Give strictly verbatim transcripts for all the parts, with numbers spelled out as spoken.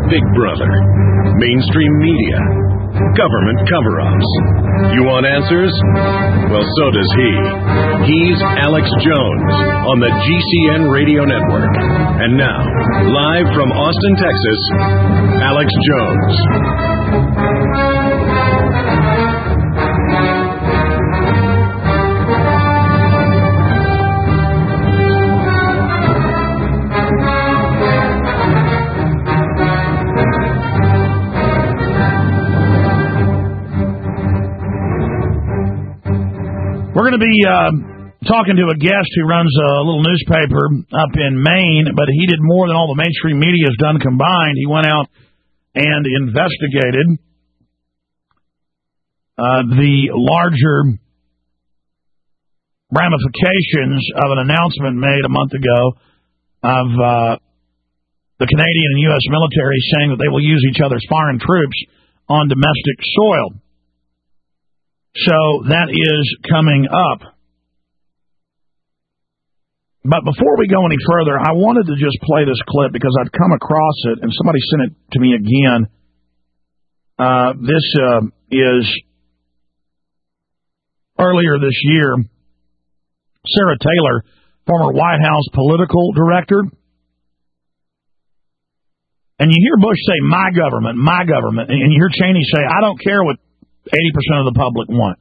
Big Brother, mainstream media, government cover-ups. You want answers? Well, so does he. He's Alex Jones on the G C N Radio Network. And now, live from Austin, Texas, Alex Jones. We're going to be uh, talking to a guest who runs a little newspaper up in Maine, but he did more than all the mainstream media has done combined. He went out and investigated uh, the larger ramifications of an announcement made a month ago of uh, the Canadian and U S military saying that they will use each other's foreign troops on domestic soil. So that is coming up. But before we go any further, I wanted to just play this clip because I'd come across it, and somebody sent it to me again. Uh, this uh, is earlier this year, Sarah Taylor, former White House political director. And you hear Bush say, my government, my government, and you hear Cheney say, I don't care what eighty percent of the public want.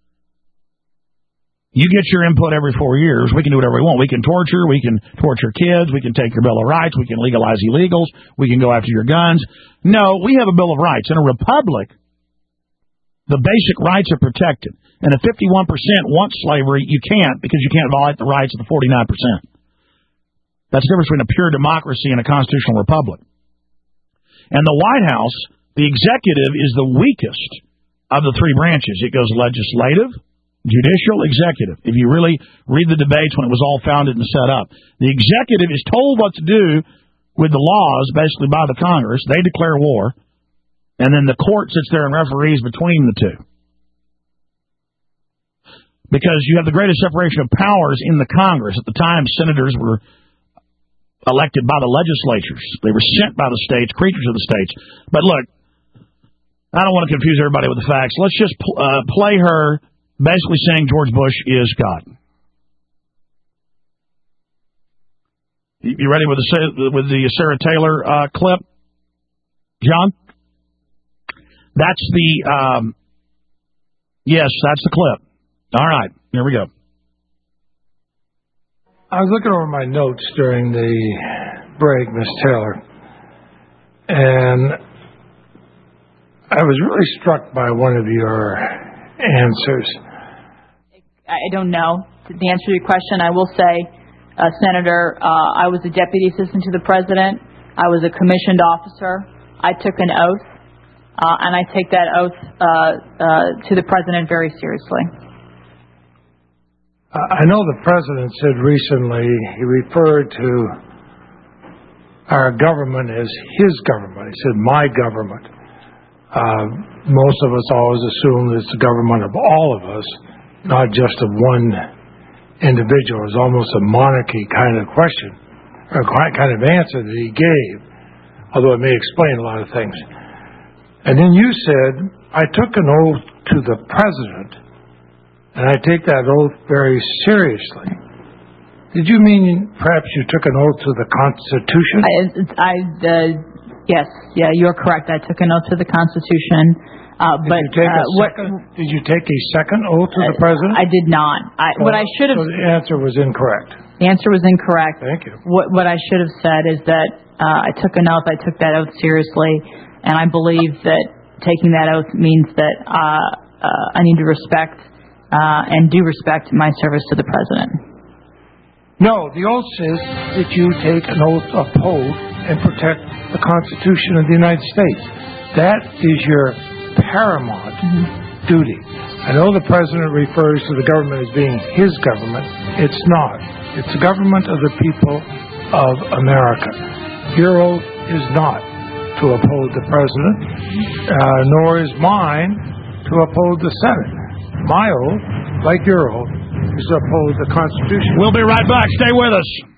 You get your input every four years. We can do whatever we want. We can torture. We can torture kids. We can take your Bill of Rights. We can legalize illegals. We can go after your guns. No, we have a Bill of Rights. In a republic, the basic rights are protected. And if fifty-one percent want slavery, you can't because you can't violate the rights of the forty-nine percent. That's the difference between a pure democracy and a constitutional republic. And the White House, the executive, is the weakest of the three branches. It goes legislative, judicial, executive. If you really read the debates when it was all founded and set up, the executive is told what to do with the laws, basically by the Congress. They declare war, and then the court sits there and referees between the two. Because you have the greatest separation of powers in the Congress. At the time, senators were elected by the legislatures. They were sent by the states, creatures of the states. But look, I don't want to confuse everybody with the facts. Let's just uh, play her basically saying George Bush is God. You ready with the with the Sarah Taylor uh, clip, John? That's the um, yes, that's the clip. All right, here we go. I was looking over my notes during the break, Miss Taylor, and I was really struck by one of your answers. I don't know the answer to your question. I will say, uh, Senator, uh, I was a deputy assistant to the president. I was a commissioned officer. I took an oath, uh, and I take that oath uh, uh, to the president very seriously. I know the president said recently, he referred to our government as his government. He said, my government. Uh, most of us always assume that it's the government of all of us, not just of one individual. It's almost a monarchy kind of question, or kind of answer that he gave, although it may explain a lot of things. And then you said, I took an oath to the president, and I take that oath very seriously. Did you mean perhaps you took an oath to the Constitution? I, I uh, yes, yeah, you're correct. I took an oath to the Constitution. Uh, did, but you take uh, a what, second, did you take a second oath to the president? I did not. I, so, what I should have. So the answer was incorrect. The answer was incorrect. Thank you. What, what I should have said is that uh, I took an oath. I took that oath seriously, and I believe that taking that oath means that uh, uh, I need to respect. Uh, and do respect my service to the president. No, the oath says that you take an oath to uphold and protect the Constitution of the United States. That is your paramount mm-hmm. duty. I know the president refers to the government as being his government. It's not. It's the government of the people of America. Your oath is not to uphold the president, uh, nor is mine to uphold the Senate. My oath, like your oath, is to uphold the Constitution. We'll be right back. Stay with us.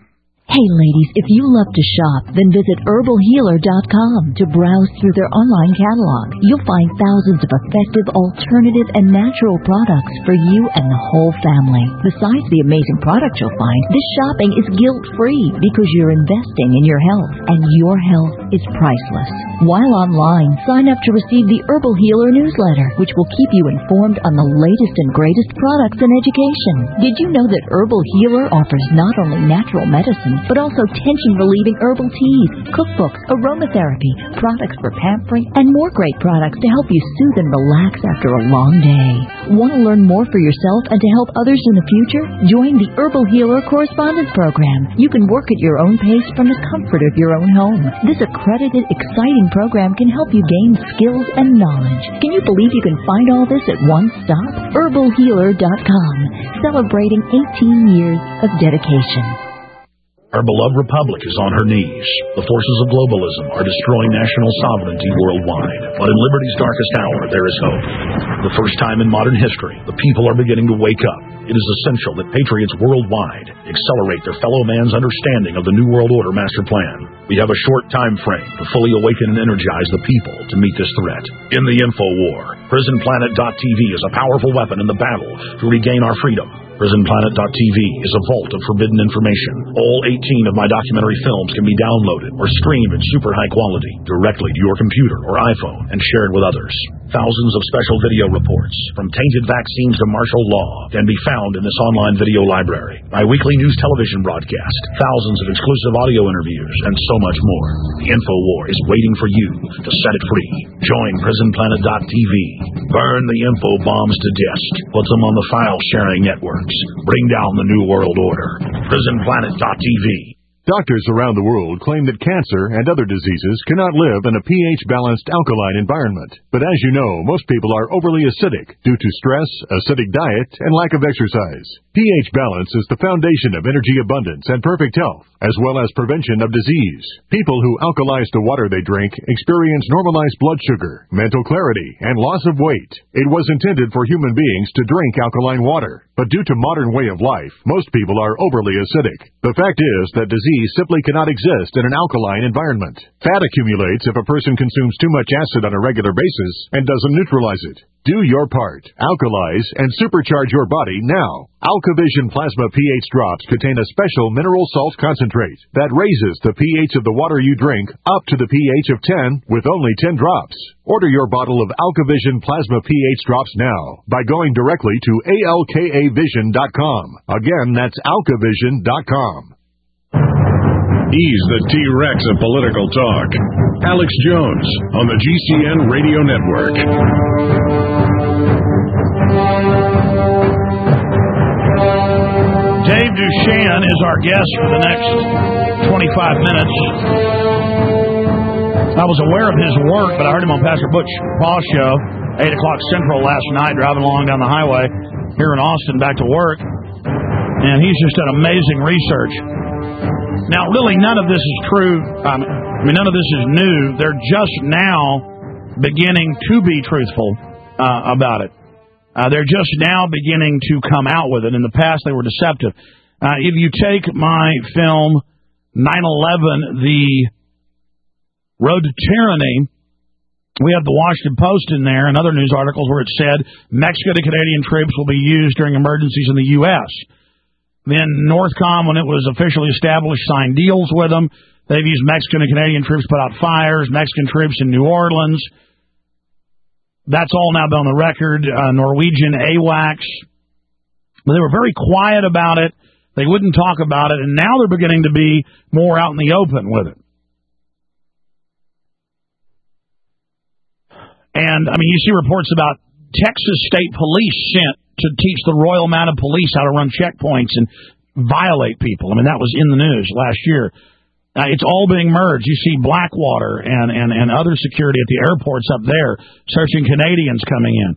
Hey ladies, if you love to shop, then visit herbal healer dot com to browse through their online catalog. You'll find thousands of effective, alternative, and natural products for you and the whole family. Besides the amazing products you'll find, this shopping is guilt-free because you're investing in your health, and your health is priceless. While online, sign up to receive the Herbal Healer newsletter, which will keep you informed on the latest and greatest products and education. Did you know that Herbal Healer offers not only natural medicine, but also tension-relieving herbal teas, cookbooks, aromatherapy, products for pampering, and more great products to help you soothe and relax after a long day. Want to learn more for yourself and to help others in the future? Join the Herbal Healer Correspondence Program. You can work at your own pace from the comfort of your own home. This accredited, exciting program can help you gain skills and knowledge. Can you believe you can find all this at one stop? herbal healer dot com, celebrating eighteen years of dedication. Our beloved republic is on her knees. The forces of globalism are destroying national sovereignty worldwide. But in liberty's darkest hour, there is hope. For the first time in modern history, the people are beginning to wake up. It is essential that patriots worldwide accelerate their fellow man's understanding of the New World Order master plan. We have a short time frame to fully awaken and energize the people to meet this threat. In the info war, prison planet dot t v is a powerful weapon in the battle to regain our freedom. prison planet dot t v is a vault of forbidden information. All eighteen of my documentary films can be downloaded or streamed in super high quality directly to your computer or iPhone and shared with others. Thousands of special video reports, from tainted vaccines to martial law, can be found in this online video library. My weekly news television broadcast, thousands of exclusive audio interviews, and so much more. The info war is waiting for you to set it free. Join prison planet dot t v. Burn the info bombs to dust. Put them on the file sharing networks. Bring down the New World Order. prison planet dot t v. Doctors around the world claim that cancer and other diseases cannot live in a pH-balanced alkaline environment. But as you know, most people are overly acidic due to stress, acidic diet, and lack of exercise. pH balance is the foundation of energy abundance and perfect health, as well as prevention of disease. People who alkalize the water they drink experience normalized blood sugar, mental clarity, and loss of weight. It was intended for human beings to drink alkaline water, but due to modern way of life, most people are overly acidic. The fact is that disease simply cannot exist in an alkaline environment. Fat accumulates if a person consumes too much acid on a regular basis and doesn't neutralize it. Do your part. Alkalize and supercharge your body now. AlkaVision Plasma pH drops contain a special mineral salt concentrate that raises the pH of the water you drink up to the pH of ten with only ten drops. Order your bottle of AlkaVision Plasma pH drops now by going directly to A L K A vision dot com. Again, that's alkavision dot com. He's the T-Rex of political talk. Alex Jones on the G C N Radio Network. Dave Duchenne is our guest for the next twenty-five minutes. I was aware of his work, but I heard him on Pastor Butch Paul's show, eight o'clock Central last night, driving along down the highway here in Austin back to work. And he's just done amazing research. Now, really, none of this is true. Um, I mean, none of this is new. They're just now beginning to be truthful uh, about it. Uh, they're just now beginning to come out with it. In the past, they were deceptive. Uh, if you take my film, nine eleven, The Road to Tyranny, we have the Washington Post in there and other news articles where it said Mexico to Canadian troops will be used during emergencies in the U S Then Northcom, when it was officially established, signed deals with them. They've used Mexican and Canadian troops to put out fires, Mexican troops in New Orleans. That's all now been on the record. Uh, Norwegian AWACS. But they were very quiet about it. They wouldn't talk about it, and now they're beginning to be more out in the open with it. And, I mean, you see reports about Texas State Police sent to teach the Royal Mounted Police how to run checkpoints and violate people. I mean, that was in the news last year. Uh, it's all being merged. You see Blackwater and, and, and other security at the airports up there searching Canadians coming in.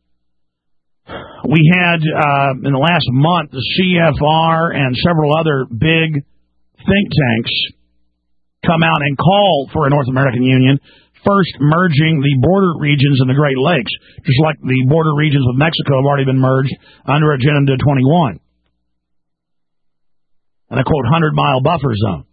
We had, uh, in the last month, the C F R and several other big think tanks come out and call for a North American Union, first merging the border regions in the Great Lakes, just like the border regions with Mexico have already been merged under Agenda twenty-one. and a, quote, hundred-mile buffer zone.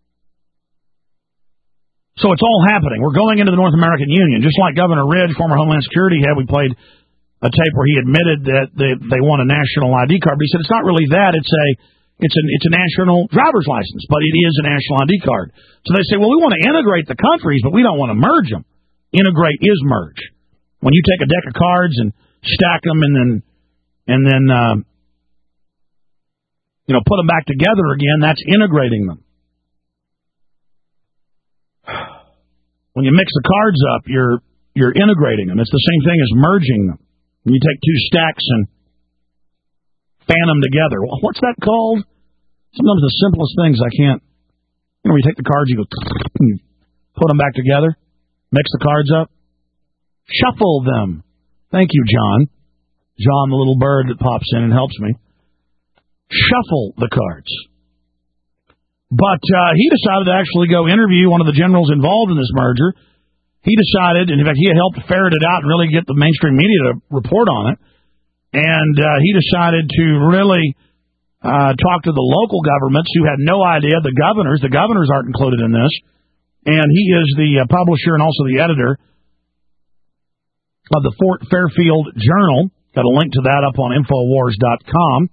So it's all happening. We're going into the North American Union. Just like Governor Ridge, former Homeland Security head, we played a tape where he admitted that they, they want a national I D card. But he said it's not really that. It's a it's a, it's a national driver's license, but it is a national I D card. So they say, well, we want to integrate the countries, but we don't want to merge them. Integrate is merge. When you take a deck of cards and stack them and then, and then uh, you know, put them back together again, that's integrating them. When you mix the cards up, you're you're integrating them. It's the same thing as merging them. When you take two stacks and fan them together. Well, what's that called? Sometimes the simplest things I can't. You know, when you take the cards, you go and you put them back together, mix the cards up, shuffle them. Thank you, John. John, the little bird that pops in and helps me. Shuffle the cards. But uh, he decided to actually go interview one of the generals involved in this merger. He decided, and in fact, he had helped ferret it out and really get the mainstream media to report on it. And uh, he decided to really uh, talk to the local governments who had no idea, the governors. The governors aren't included in this. And he is the uh, publisher and also the editor of the Fort Fairfield Journal. Got a link to that up on Infowars dot com.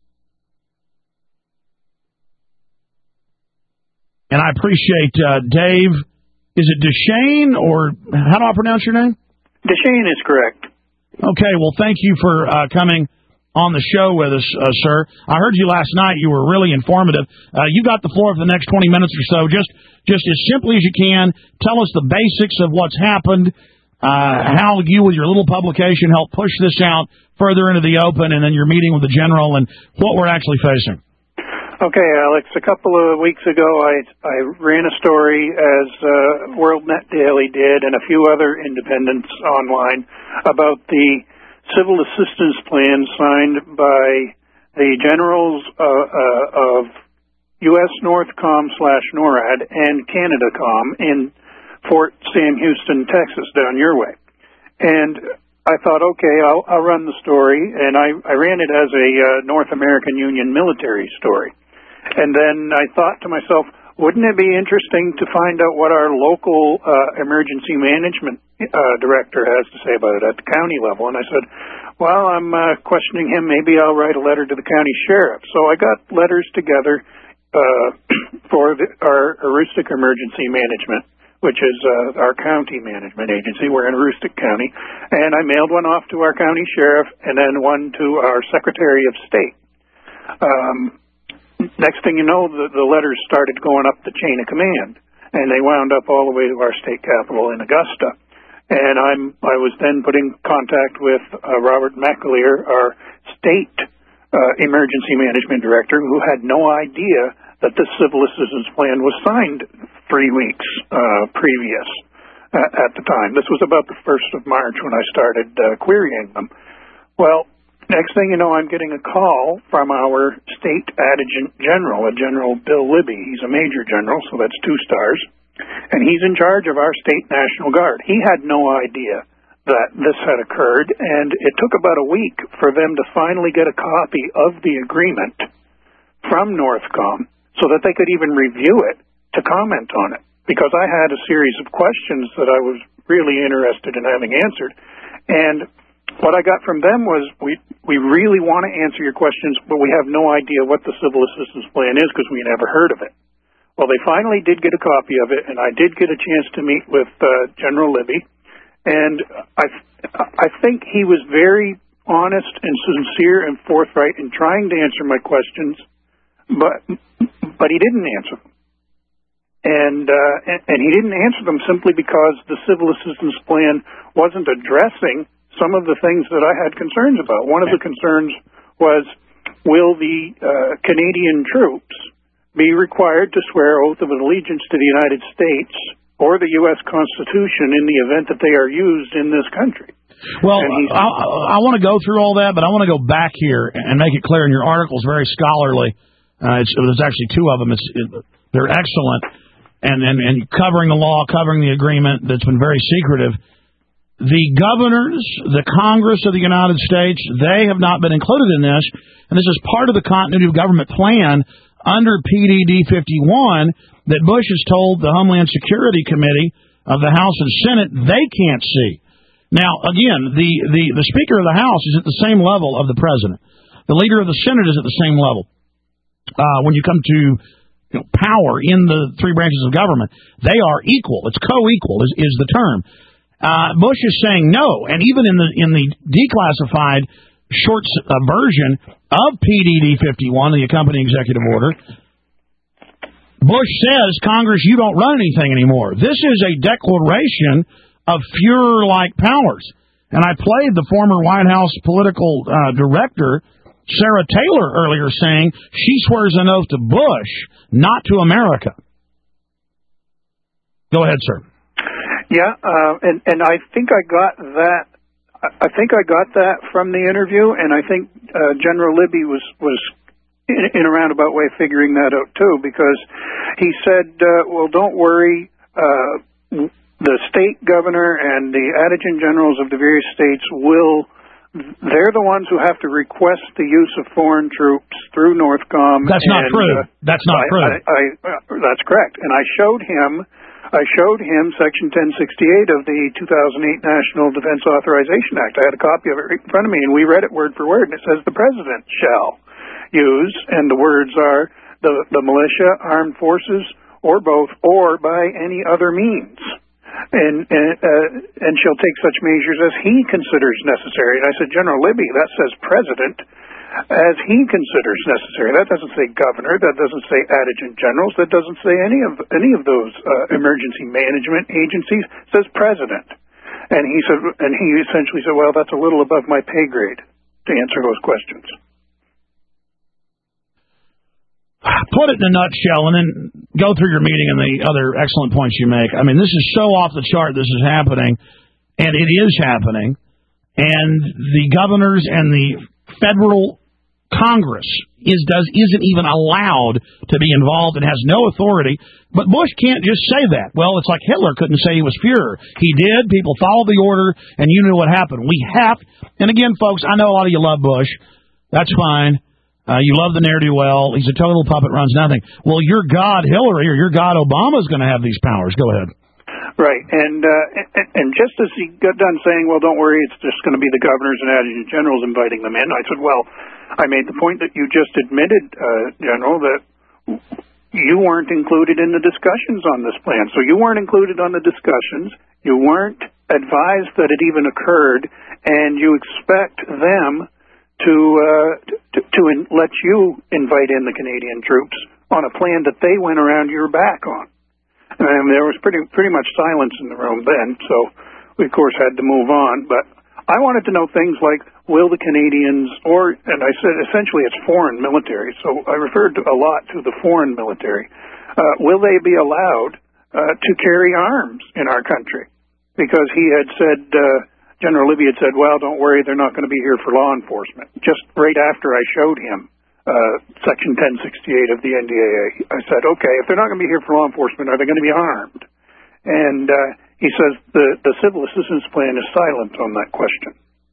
And I appreciate uh, Dave. Is it Duchesne, or how do I pronounce your name? Duchesne is correct. Okay, well, thank you for uh, coming on the show with us, uh, sir. I heard you last night. You were really informative. Uh, you got the floor for the next twenty minutes or so. Just, just as simply as you can, tell us the basics of what's happened, uh, how you, with your little publication, helped push this out further into the open, and then your meeting with the general, and what we're actually facing. Okay, Alex, a couple of weeks ago I I ran a story, as uh, World Net Daily did and a few other independents online, about the civil assistance plan signed by the generals uh, uh, of U S Northcom slash NORAD and CanadaCom in Fort Sam Houston, Texas, down your way. And I thought, okay, I'll, I'll run the story, and I, I ran it as a uh, North American Union military story. And then I thought to myself, wouldn't it be interesting to find out what our local uh, emergency management uh, director has to say about it at the county level? And I said, well, I'm uh, questioning him. Maybe I'll write a letter to the county sheriff. So I got letters together uh, for the, our Aroostook Emergency Management, which is uh, our county management agency. We're in Aroostook County. And I mailed one off to our county sheriff and then one to our Secretary of State. Um, next thing you know, the, the letters started going up the chain of command, and they wound up all the way to our state capital in Augusta. And I'm I was then put in contact with uh, Robert McAleer, our state uh, emergency management director, who had no idea that the civil assistance plan was signed three weeks uh, previous uh, at the time. This was about the first of March when I started uh, querying them. Well, next thing you know, I'm getting a call from our state adjutant general, a General Bill Libby. He's a major general, so that's two stars. And he's in charge of our state National Guard. He had no idea that this had occurred, and it took about a week for them to finally get a copy of the agreement from Northcom so that they could even review it to comment on it, because I had a series of questions that I was really interested in having answered. And what I got from them was, we we really want to answer your questions, but we have no idea what the civil assistance plan is because we never heard of it. Well, they finally did get a copy of it, and I did get a chance to meet with uh, General Libby, and I I think he was very honest and sincere and forthright in trying to answer my questions, but but he didn't answer them. And, uh, and, and he didn't answer them simply because the civil assistance plan wasn't addressing some of the things that I had concerns about. One of the concerns was, will the uh, Canadian troops be required to swear oath of allegiance to the United States or the U S Constitution in the event that they are used in this country? Well, I, I want to go through all that, but I want to go back here and make it clear. And your article is very scholarly. Uh, it's, there's actually two of them. It's, it, they're excellent, and, and, and covering the law, covering the agreement that's been very secretive. The governors, the Congress of the United States, they have not been included in this, and this is part of the continuity of government plan under P D D fifty-one that Bush has told the Homeland Security Committee of the House and Senate they can't see. Now, again, the, the, the Speaker of the House is at the same level of the President. The Leader of the Senate is at the same level. Uh, when you come to you know, power in the three branches of government, they are equal. It's co-equal is, is the term. Uh, Bush is saying no, and even in the in the declassified short uh, version of P D D fifty-one, the accompanying executive order, Bush says, Congress, you don't run anything anymore. This is a declaration of Fuhrer-like powers. And I played the former White House political uh, director, Sarah Taylor, earlier saying she swears an oath to Bush, not to America. Go ahead, sir. Yeah, uh, and, and I think I got that. I think I got that from the interview, and I think uh, General Libby was, was in, in a roundabout way figuring that out, too, because he said, uh, well, don't worry, uh, the state governor and the adjutant generals of the various states will, they're the ones who have to request the use of foreign troops through NORTHCOM. That's not and, true. Uh, that's not I, true. I, I, uh, that's correct. And I showed him, I showed him Section ten sixty-eight of the two thousand eight National Defense Authorization Act. I had a copy of it right in front of me, and we read it word for word, and it says the president shall use, and the words are the, the militia, armed forces, or both, or by any other means. And and, uh, and she'll take such measures as he considers necessary. And I said, General Libby, that says president as he considers necessary. That doesn't say governor. That doesn't say adjutant generals. That doesn't say any of any of those uh, emergency management agencies. It says president. And he said, and he essentially said, well, that's a little above my pay grade to answer those questions. Put it in a nutshell and then go through your meeting and the other excellent points you make. I mean, this is so off the chart this is happening, and it is happening, and the governors and the federal Congress is does isn't even allowed to be involved and has no authority. But Bush can't just say that. Well, it's like Hitler couldn't say he was Fuhrer. He did. People followed the order, and you knew what happened. We have, and again, folks, I know a lot of you love Bush. That's fine. Uh, you love the ne'er-do-well. He's a total puppet, runs nothing. Well, your God, Hillary, or your God, Obama, is going to have these powers. Go ahead. Right. And, uh, and and just as he got done saying, well, don't worry, it's just going to be the governors and adjutant generals inviting them in, I said, well, I made the point that you just admitted, uh, General, that you weren't included in the discussions on this plan. So you weren't included on the discussions. You weren't advised that it even occurred, and you expect them to uh, to, to in, let you invite in the Canadian troops on a plan that they went around your back on. And there was pretty pretty much silence in the room then, so we, of course, had to move on. But I wanted to know things like, will the Canadians, or, and I said essentially it's foreign military, so I referred to a lot to the foreign military. Uh, will they be allowed uh, to carry arms in our country? Because he had said... Uh, General Libby had said, well, don't worry, they're not going to be here for law enforcement. Just right after I showed him uh, Section ten sixty-eight of the N D A A, I said, okay, if they're not going to be here for law enforcement, are they going to be armed? And uh, he says the, the civil assistance plan is silent on that question.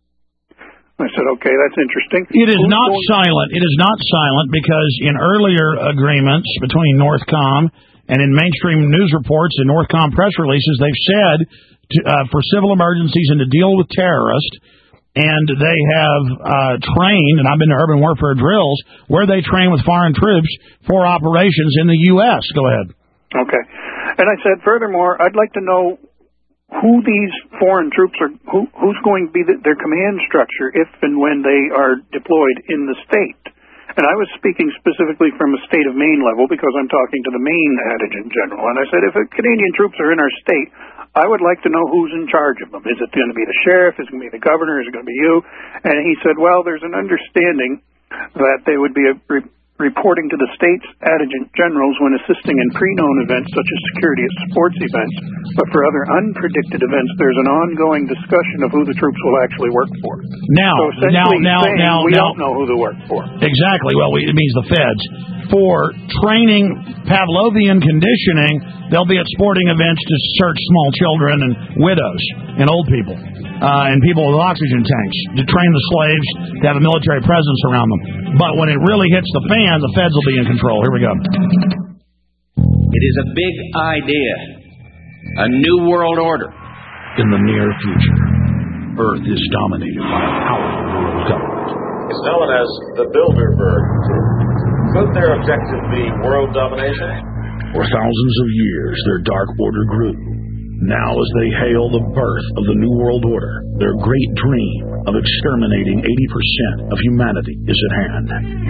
I said, okay, that's interesting. It is not silent. It is not silent because in earlier agreements between NORTHCOM and in mainstream news reports and NORTHCOM press releases, they've said To, uh, for civil emergencies and to deal with terrorists, and they have uh, trained, and I've been to urban warfare drills, where they train with foreign troops for operations in the U S Go ahead. Okay. And I said, furthermore, I'd like to know who these foreign troops are, who, who's going to be the, their command structure if and when they are deployed in the state. And I was speaking specifically from a state of Maine level because I'm talking to the Maine adjutant general. And I said, if Canadian troops are in our state, I would like to know who's in charge of them. Is it going to be the sheriff? Is it going to be the governor? Is it going to be you? And he said, well, there's an understanding that they would be a, re, reporting to the state's adjutant generals when assisting in pre-known events such as security at sports events. But for other unpredicted events, there's an ongoing discussion of who the troops will actually work for. Now, so now, now, saying, now, we now, don't know who they work for. Exactly. Well, we, it means the feds. For training, Pavlovian conditioning, they'll be at sporting events to search small children and widows and old people uh, and people with oxygen tanks to train the slaves to have a military presence around them. But when it really hits the fan, the feds will be in control. Here we go. It is a big idea, a new world order. In the near future, Earth is dominated by a powerful world government. It's known as the Bilderberg Group. Could their objective be world domination? For thousands of years, their dark order grew. Now, as they hail the birth of the New World Order, their great dream of exterminating eighty percent of humanity is at hand.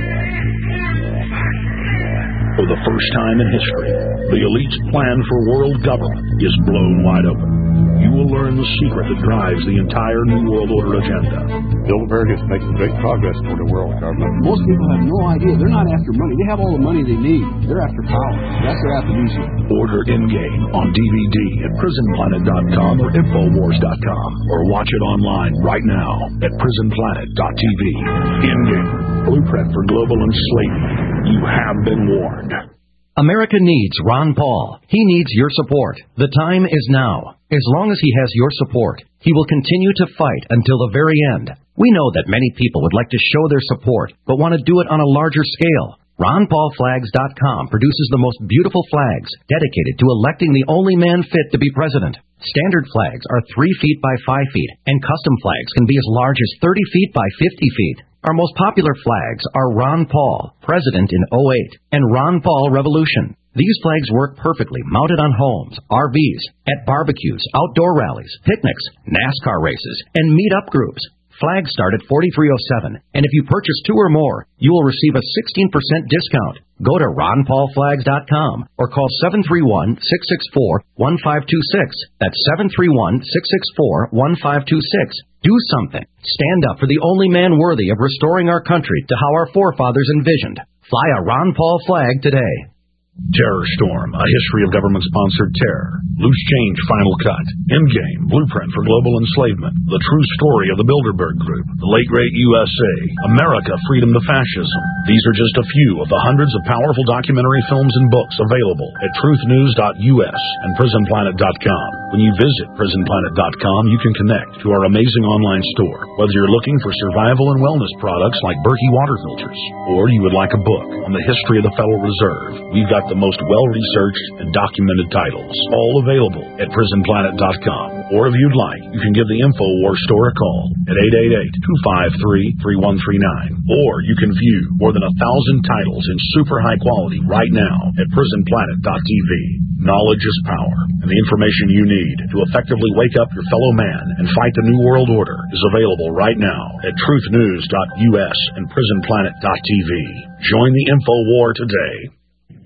For the first time in history, the elite's plan for world government is blown wide open. You will learn the secret that drives the entire New World Order agenda. Bilderberg is making great progress toward a world government. Most people have no idea. They're not after money. They have all the money they need. They're after power. That's their aptitude. Order in-game on D V D at prison planet dot com or infowars dot com, or watch it online right now at prison planet dot t v. In-game, blueprint for global enslavement. You have been warned. America needs Ron Paul. He needs your support. The time is now. As long as he has your support, he will continue to fight until the very end. We know that many people would like to show their support, but want to do it on a larger scale. ron paul flags dot com produces the most beautiful flags dedicated to electing the only man fit to be president. Standard flags are three feet by five feet, and custom flags can be as large as thirty feet by fifty feet. Our most popular flags are Ron Paul, President in oh eight, and Ron Paul Revolution. These flags work perfectly mounted on homes, R Vs, at barbecues, outdoor rallies, picnics, NASCAR races, and meet-up groups. Flags start at forty-three oh seven, and if you purchase two or more, you will receive a sixteen percent discount. Go to ron paul flags dot com or call seven three one, six six four, one five two six. That's seven three one, six six four, one five two six. Do something. Stand up for the only man worthy of restoring our country to how our forefathers envisioned. Fly a Ron Paul flag today. Terror Storm, a history of government-sponsored terror. Loose Change Final Cut. Endgame, Blueprint for Global Enslavement. The True Story of the Bilderberg Group. The Late Great U S A. America, Freedom to Fascism. These are just a few of the hundreds of powerful documentary films and books available at truth news dot u s and prison planet dot com. When you visit prison planet dot com, you can connect to our amazing online store. Whether you're looking for survival and wellness products like Berkey water filters, or you would like a book on the history of the Federal Reserve, we've got the most well-researched and documented titles, all available at prison planet dot com. Or if you'd like, you can give the InfoWars store a call at eight eight eight, two five three, three one three nine. Or you can view more than a thousand titles in super high quality right now at prison planet dot t v. Knowledge is power, and the information you need to effectively wake up your fellow man and fight the New World Order is available right now at truth news dot u s and prison planet dot t v. Join the InfoWar today.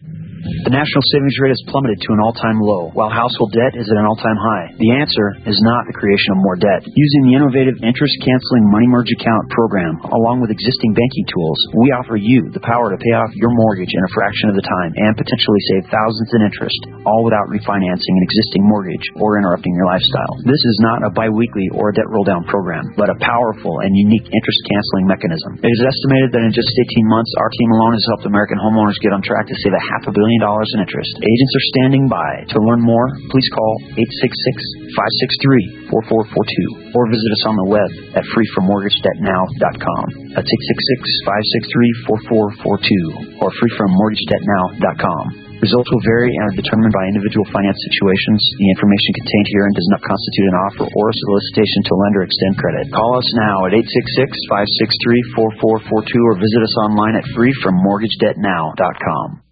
The national savings rate has plummeted to an all-time low, while household debt is at an all-time high. The answer is not the creation of more debt. Using the innovative interest-canceling Money Merge Account program, along with existing banking tools, we offer you the power to pay off your mortgage in a fraction of the time and potentially save thousands in interest, all without refinancing an existing mortgage or interrupting your lifestyle. This is not a biweekly or a debt roll-down program, but a powerful and unique interest-canceling mechanism. It is estimated that in just eighteen months, our team alone has helped American homeowners get on track to save a half a billion dollars in interest. Agents are standing by. To learn more, please call eight six six, five six three, four four four two or visit us on the web at free from mortgage debt now dot com. That's eight six six, five six three, four four four two or free from mortgage debt now dot com. Results will vary and are determined by individual finance situations. The information contained herein does not constitute an offer or a solicitation to lend or extend credit. Call us now at eight six six, five six three, four four four two or visit us online at free from mortgage debt now dot com.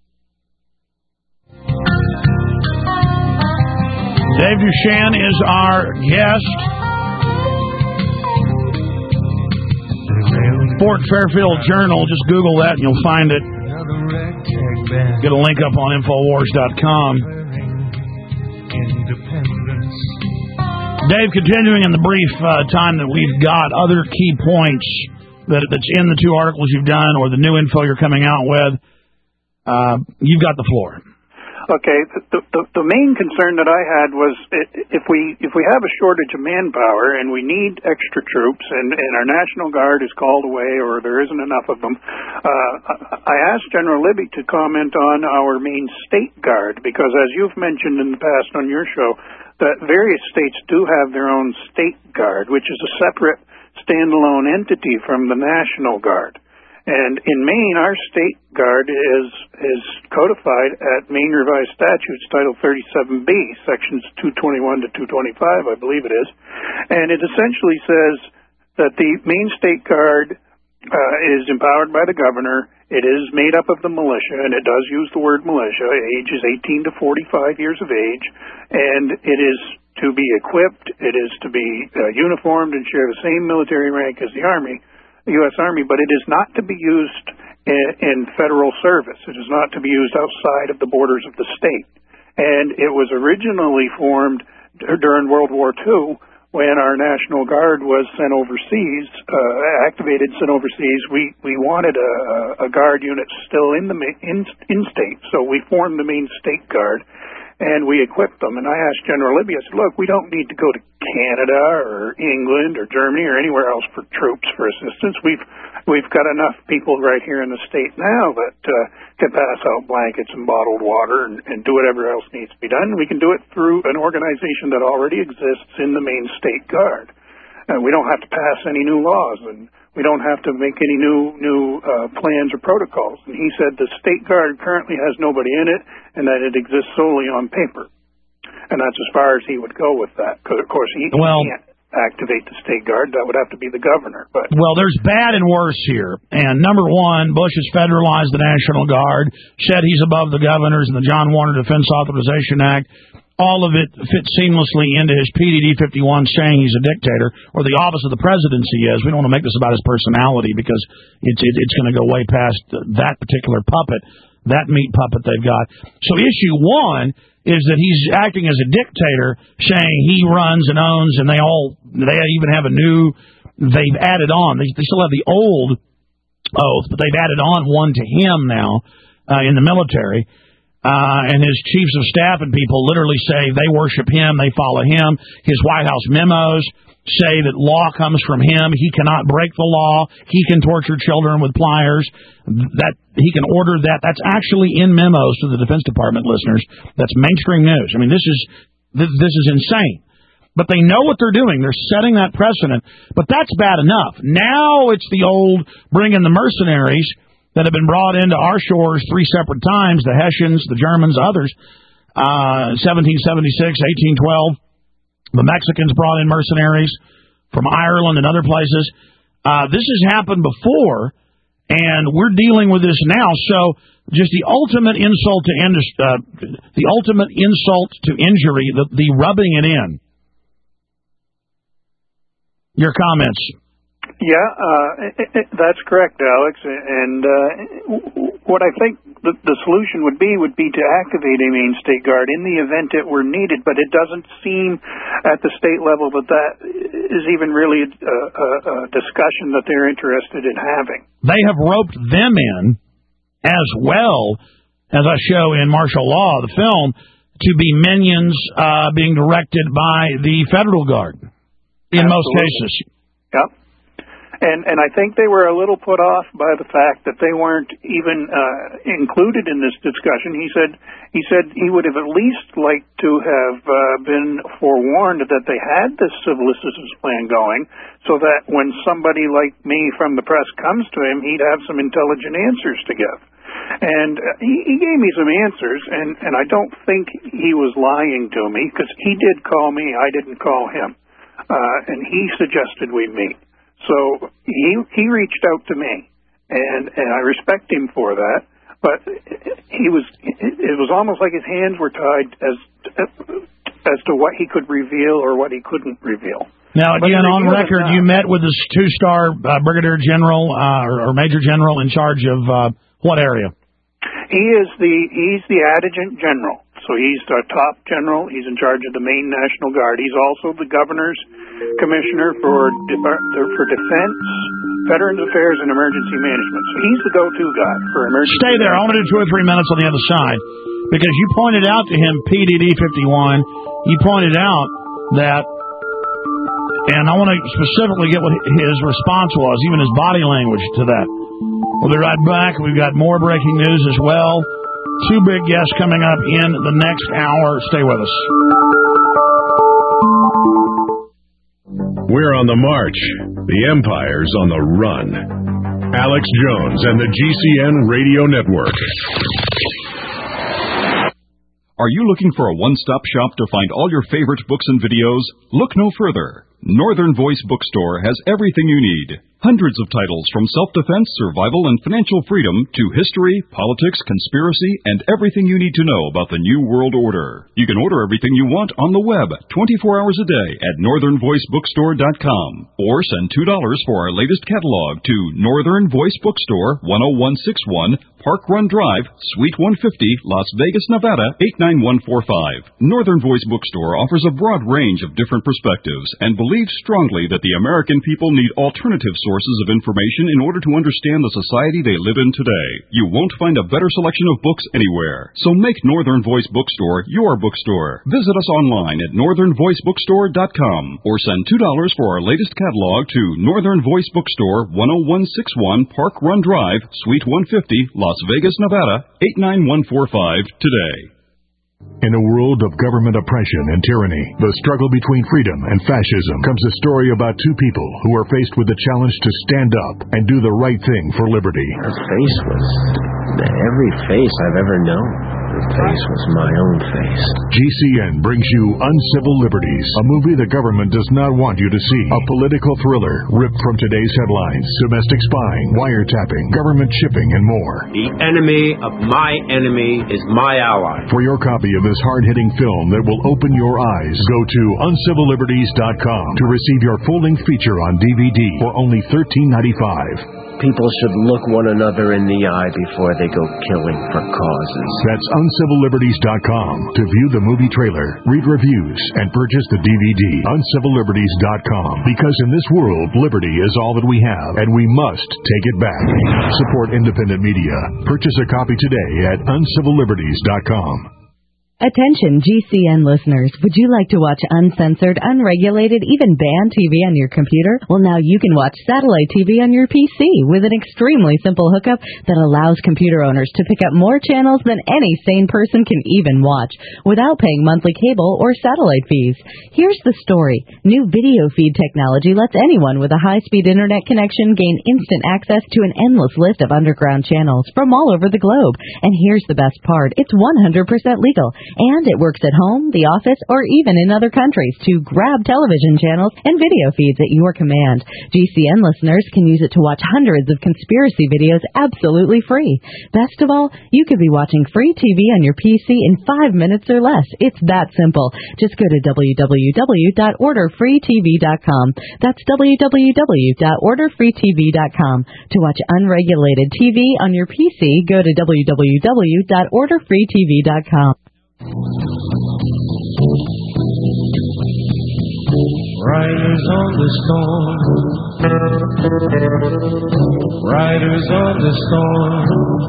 Dave Duchan is our guest. Fort Fairfield Journal. Just Google that and you'll find it. Get a link up on infowars dot com. Dave, continuing in the brief uh, time that we've got, other key points that that's in the two articles you've done or the new info you're coming out with, uh, you've got the floor. Okay, the, the the main concern that I had was if we if we have a shortage of manpower and we need extra troops and, and our National Guard is called away or there isn't enough of them, uh, I asked General Libby to comment on our Maine State Guard because, as you've mentioned in the past on your show, that various states do have their own State Guard, which is a separate standalone entity from the National Guard. And in Maine, our State Guard is is codified at Maine Revised Statutes, Title thirty-seven B, Sections two twenty-one to two twenty-five, I believe it is. And it essentially says that the Maine State Guard uh, is empowered by the governor. It is made up of the militia, and it does use the word militia. Age is eighteen to forty-five years of age, and it is to be equipped. It is to be uh, uniformed and share the same military rank as the Army. The U S Army, but it is not to be used in, in federal service. It is not to be used outside of the borders of the state. And it was originally formed during World War Two when our National Guard was sent overseas, uh, activated, sent overseas. We we wanted a, a guard unit still in the in, in state, so we formed the Maine State Guard. And we equipped them. And I asked General Libby, I said, look, we don't need to go to Canada or England or Germany or anywhere else for troops, for assistance. We've we've got enough people right here in the state now that uh, can pass out blankets and bottled water and, and do whatever else needs to be done. We can do it through an organization that already exists in the Maine State Guard. Uh, we don't have to pass any new laws, and we don't have to make any new new uh, plans or protocols. And he said the State Guard currently has nobody in it, and that it exists solely on paper. And that's as far as he would go with that. Because, of course, he, well, he can't activate the State Guard. That would have to be the governor. But well, there's bad and worse here. And number one, Bush has federalized the National Guard, said he's above the governors and the John Warner Defense Authorization Act. All of it fits seamlessly into his P D D fifty-one saying he's a dictator, or the office of the presidency is. We don't want to make this about his personality because it's it, it's going to go way past that particular puppet, that meat puppet they've got. So issue one is that he's acting as a dictator, saying he runs and owns, and they all, they even have a new, they've added on. They, they still have the old oath, but they've added on one to him now uh, in the military. Uh, and his chiefs of staff and people literally say they worship him, they follow him. His White House memos say that law comes from him. He cannot break the law. He can torture children with pliers. That he can order that. That's actually in memos to the Defense Department, listeners. That's mainstream news. I mean, this is this, this is insane. But they know what they're doing. They're setting that precedent. But that's bad enough. Now it's the old bring in the mercenaries that have been brought into our shores three separate times, the Hessians, the Germans, others, uh, seventeen seventy-six, eighteen twelve. The Mexicans brought in mercenaries from Ireland and other places. Uh, this has happened before, and we're dealing with this now. So just the ultimate insult to indus- uh, the ultimate insult to injury, the, the rubbing it in. Your comments. Yeah, uh, it, it, that's correct, Alex. And uh, what I think the, the solution would be would be to activate a Maine State Guard in the event it were needed. But it doesn't seem at the state level that that is even really a, a, a discussion that they're interested in having. They have roped them in as well, as I show in Martial Law, the film, to be minions uh, being directed by the federal guard in Absolutely. most cases. Yep. And and I think they were a little put off by the fact that they weren't even uh, included in this discussion. He said he said he would have at least liked to have uh, been forewarned that they had this civil assistance plan going, so that when somebody like me from the press comes to him, he'd have some intelligent answers to give. And uh, he, he gave me some answers, and, and I don't think he was lying to me, because he did call me, I didn't call him. Uh, and he suggested we meet. So he he reached out to me, and, and I respect him for that. But he was it was almost like his hands were tied as as to what he could reveal or what he couldn't reveal. Now, again, on record, you met with this two-star uh, brigadier general uh, or, or major general in charge of uh, what area? He is the he's the adjutant general. So he's our top general. He's in charge of the Maine National Guard. He's also the governor's commissioner for for defense, Veterans Affairs, and emergency management. So he's the go-to guy for emergency. Stay there. I want to do two or three minutes on the other side. because you pointed out to him P D D fifty-one. You pointed out that, and I want to specifically get what his response was, even his body language to that. We'll be right back. We've got more breaking news as well. Two big guests coming up in the next hour. Stay with us. We're on the march. The Empire's on the run. Alex Jones and the G C N Radio Network. Are you looking for a one-stop shop to find all your favorite books and videos? Look no further. Northern Voice Bookstore has everything you need. Hundreds of titles from self-defense, survival, and financial freedom to history, politics, conspiracy, and everything you need to know about the New World Order. You can order everything you want on the web twenty-four hours a day at northern voice bookstore dot com or send two dollars for our latest catalog to Northern Voice Bookstore, one oh one six one Park Run Drive, Suite one fifty, Las Vegas, Nevada, eight nine one four five. Northern Voice Bookstore offers a broad range of different perspectives and believes strongly that the American people need alternative sources of information in order to understand the society they live in today. You won't find a better selection of books anywhere. So make Northern Voice Bookstore your bookstore. Visit us online at northern voice bookstore dot com or send two dollars for our latest catalog to Northern Voice Bookstore, one oh one six one Park Run Drive, Suite one fifty, Las Vegas, Nevada, eight nine one four five today. In a world of government oppression and tyranny, the struggle between freedom and fascism comes a story about two people who are faced with the challenge to stand up and do the right thing for liberty. Her face was every face I've ever known. Her face was my own face. G C N brings you Uncivil Liberties, a movie the government does not want you to see. A political thriller ripped from today's headlines. Domestic spying, wiretapping, government shipping, and more. The enemy of my enemy is my ally. For your copy of this hard-hitting film that will open your eyes, go to uncivil liberties dot com to receive your full-length feature on D V D for only thirteen ninety-five. People should look one another in the eye before they go killing for causes. That's uncivil liberties dot com to view the movie trailer, read reviews, and purchase the D V D. uncivil liberties dot com, because in this world, liberty is all that we have, and we must take it back. Support independent media. Purchase a copy today at uncivil liberties dot com. Attention G C N listeners, would you like to watch uncensored, unregulated, even banned T V on your computer? Well, now you can watch satellite T V on your P C with an extremely simple hookup that allows computer owners to pick up more channels than any sane person can even watch without paying monthly cable or satellite fees. Here's the story. New video feed technology lets anyone with a high-speed internet connection gain instant access to an endless list of underground channels from all over the globe. And here's the best part. It's one hundred percent legal. And it works at home, the office, or even in other countries to grab television channels and video feeds at your command. G C N listeners can use it to watch hundreds of conspiracy videos absolutely free. Best of all, you could be watching free T V on your P C in five minutes or less. It's that simple. Just go to w w w dot order free t v dot com. That's w w w dot order free t v dot com. To watch unregulated T V on your P C, go to w w w dot order free t v dot com. Riders on the storm, riders on the storm,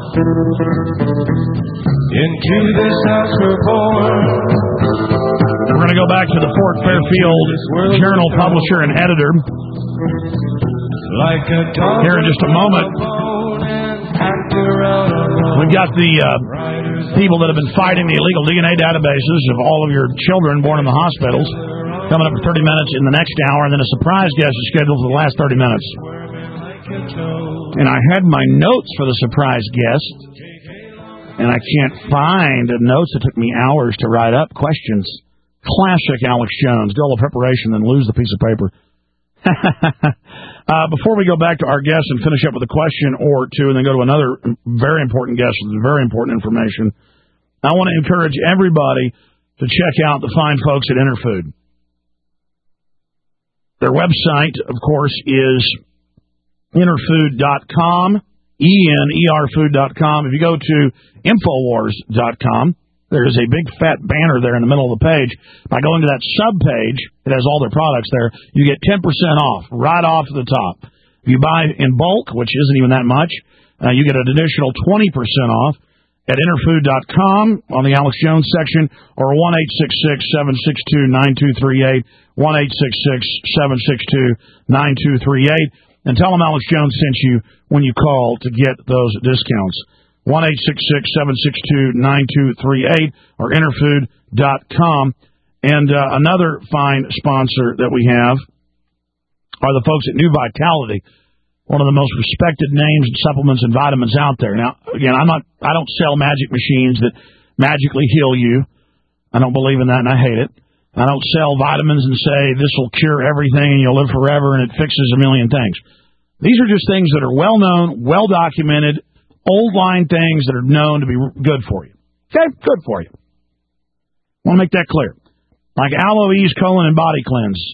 into this house we're born. We're going to go back to the Fort Fairfield Journal publisher and editor like a here in just a moment. We've got the uh, people that have been fighting the illegal D N A databases of all of your children born in the hospitals coming up for thirty minutes in the next hour, and then a surprise guest is scheduled for the last thirty minutes. And I had my notes for the surprise guest, and I can't find the notes. It took me hours to write up questions. Classic Alex Jones. Do all the preparation, then lose the piece of paper. uh, before we go back to our guest and finish up with a question or two and then go to another very important guest with very important information, I want to encourage everybody to check out the fine folks at Interfood. Their website, of course, is interfood dot com, E N E R food dot com. If you go to infowars dot com, there is a big fat banner there in the middle of the page. By going to that sub-page, it has all their products there, you get ten percent off, right off the top. If you buy in bulk, which isn't even that much, uh, you get an additional twenty percent off. at interfood dot com on the Alex Jones section, or one eight six six, seven six two, nine two three eight, one eight six six, seven six two, nine two three eight, and tell them Alex Jones sent you when you call to get those discounts. one eight six six, seven six two, nine two three eight or interfood dot com. And uh, another fine sponsor that we have are the folks at New Vitality, one of the most respected names in supplements and vitamins out there. Now, again, I'm not, I don't sell magic machines that magically heal you. I don't believe in that, and I hate it. I don't sell vitamins and say this will cure everything and you'll live forever and it fixes a million things. These are just things that are well known, well documented, old line things that are known to be good for you. Okay, good for you. I want to make that clear. Like Aloe Ease Colon and Body Cleanse.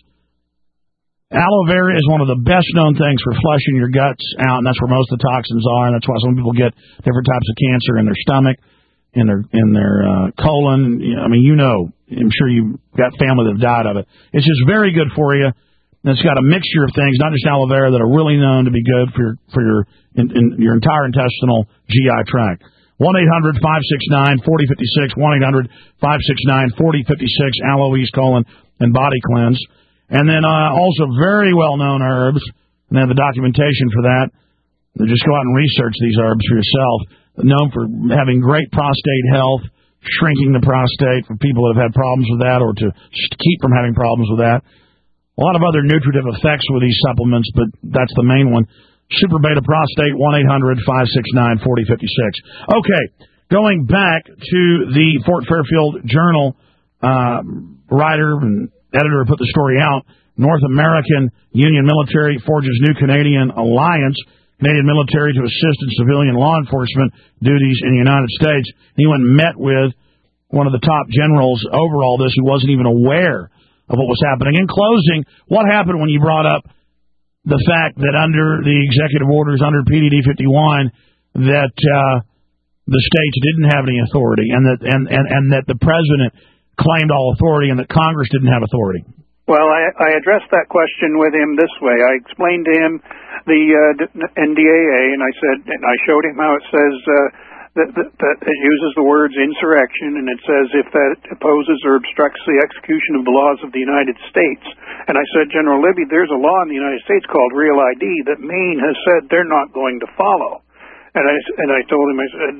Aloe vera is one of the best-known things for flushing your guts out, and that's where most of the toxins are, and that's why some people get different types of cancer in their stomach, in their in their uh, colon. I mean, you know, I'm sure you've got family that have died of it. It's just very good for you, and it's got a mixture of things, not just aloe vera, that are really known to be good for your for your in, in your entire intestinal G I tract. one eight hundred, five six nine, four zero five six, one eight hundred, five six nine, four zero five six, Aloe Ease Colon and Body Cleanse. And then uh, also very well-known herbs, and they have the documentation for that. Just go out and research these herbs for yourself. Known for having great prostate health, shrinking the prostate for people that have had problems with that or to keep from having problems with that. A lot of other nutritive effects with these supplements, but that's the main one. Super Beta Prostate, one eight hundred, five six nine, four zero five six. Okay, going back to the Fort Fairfield Journal uh, writer and editor put the story out. North American Union Military forges new Canadian alliance. Canadian military to assist in civilian law enforcement duties in the United States. He went and met with one of the top generals over all this who wasn't even aware of what was happening. In closing, what happened when you brought up the fact that under the executive orders, under P D D fifty-one, that uh, the states didn't have any authority and that and, and, and that the president claimed all authority and that Congress didn't have authority? Well, I, I addressed that question with him this way. I explained to him the uh, N D A A, and I said, and I showed him how it says uh, that, that, that it uses the words insurrection, and it says if that opposes or obstructs the execution of the laws of the United States. And I said, General Libby, there's a law in the United States called Real I D that Maine has said they're not going to follow. And I, and I told him, I said,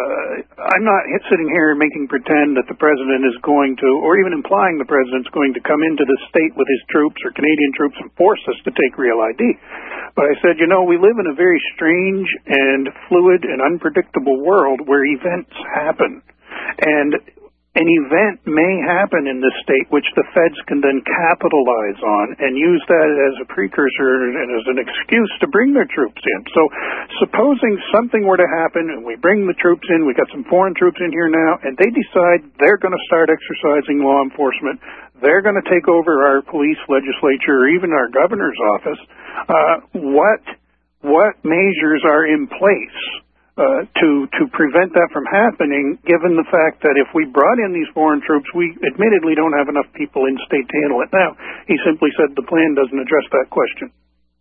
uh, I'm not sitting here making pretend that the president is going to, or even implying the president's going to come into this state with his troops or Canadian troops and force us to take Real I D. But I said, you know, we live in a very strange and fluid and unpredictable world where events happen. And an event may happen in this state which the feds can then capitalize on and use that as a precursor and as an excuse to bring their troops in. So supposing something were to happen and we bring the troops in, we got some foreign troops in here now, and they decide they're going to start exercising law enforcement, they're going to take over our police, legislature, or even our governor's office, uh, what what measures are in place Uh, to to prevent that from happening, given the fact that if we brought in these foreign troops, we admittedly don't have enough people in state to handle it now. He simply said the plan doesn't address that question.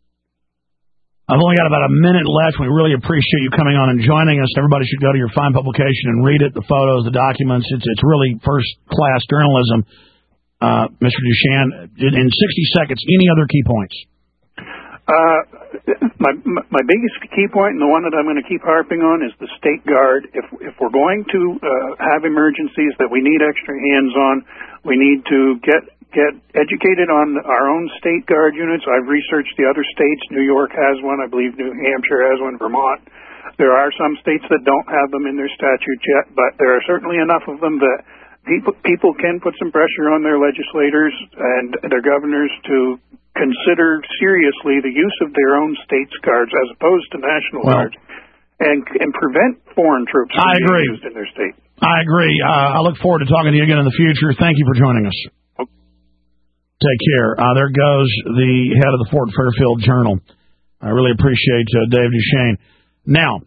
I've only got about a minute left. We really appreciate you coming on and joining us. Everybody should go to your fine publication and read it, the photos, the documents. It's it's really first-class journalism. Uh, Mister Duchesne, in sixty seconds, any other key points? Uh, my my biggest key point, and the one that I'm going to keep harping on, is the State Guard. If if we're going to uh, have emergencies that we need extra hands on, we need to get get educated on our own State Guard units. I've researched the other states. New York has one. I believe New Hampshire has one. Vermont. There are some states that don't have them in their statutes yet, but there are certainly enough of them that people people can put some pressure on their legislators and their governors to consider seriously the use of their own state's guards as opposed to national well, guards, and and prevent foreign troops from I being agree. used in their state. I agree. Uh, I look forward to talking to you again in the future. Thank you for joining us. Okay. Take care. Uh, there goes the head of the Fort Fairfield Journal. I really appreciate uh, Dave Duchesne. Now,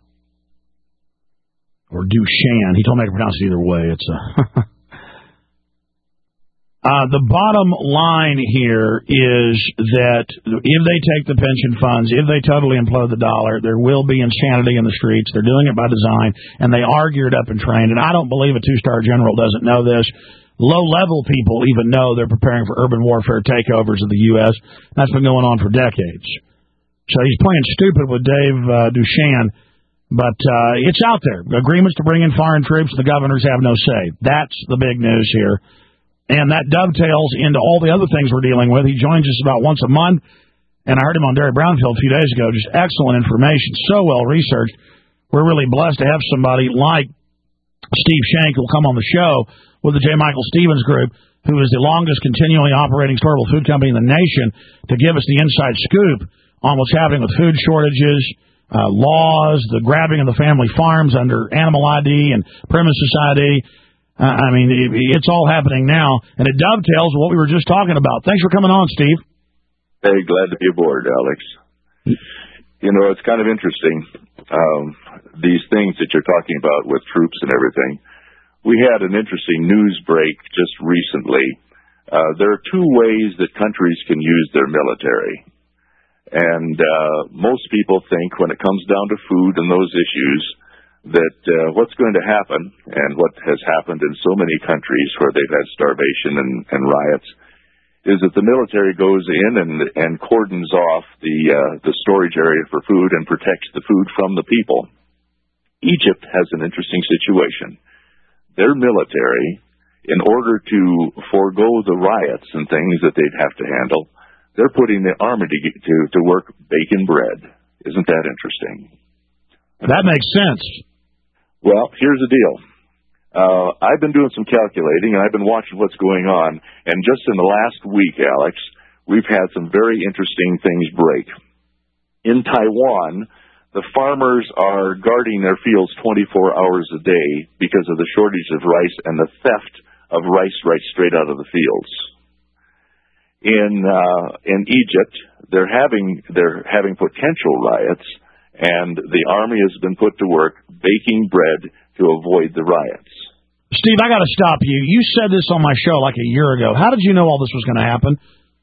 or Duchesne. He told me I could pronounce it either way. It's a... Uh, the bottom line here is that if they take the pension funds, if they totally implode the dollar, there will be insanity in the streets. They're doing it by design, and they are geared up and trained. And I don't believe a two-star general doesn't know this. Low-level people even know they're preparing for urban warfare takeovers of the U S That's been going on for decades. So he's playing stupid with Dave uh, Duchan, but uh, it's out there. Agreements to bring in foreign troops, the governors have no say. That's the big news here. And that dovetails into all the other things we're dealing with. He joins us about once a month, and I heard him on Derry Brownfield a few days ago. Just excellent information, so well researched. We're really blessed to have somebody like Steve Shank who'll come on the show with the J. Michael Stevens Group, who is the longest continually operating storable food company in the nation, to give us the inside scoop on what's happening with food shortages, uh, laws, the grabbing of the family farms under Animal I D and Premise-S I D. Uh, I mean, it, it's all happening now, and it dovetails with what we were just talking about. Thanks for coming on, Steve. Hey, glad to be aboard, Alex. You know, it's kind of interesting, um, these things that you're talking about with troops and everything. We had an interesting news break just recently. Uh, there are two ways that countries can use their military. And uh, most people think when it comes down to food and those issues, that uh, what's going to happen, and what has happened in so many countries where they've had starvation and, and riots, is that the military goes in and, and cordons off the uh, the storage area for food and protects the food from the people. Egypt has an interesting situation. Their military, in order to forego the riots and things that they'd have to handle, they're putting the army to to, to work baking bread. Isn't that interesting? That makes sense. Well, here's the deal. Uh, I've been doing some calculating, and I've been watching what's going on, and just in the last week, Alex, we've had some very interesting things break. In Taiwan, the farmers are guarding their fields twenty-four hours a day because of the shortage of rice and the theft of rice right straight out of the fields. In uh, in Egypt, they're having they're having potential riots, and the army has been put to work baking bread to avoid the riots. Steve, I got to stop you. You said this on my show like a year ago. How did you know all this was going to happen?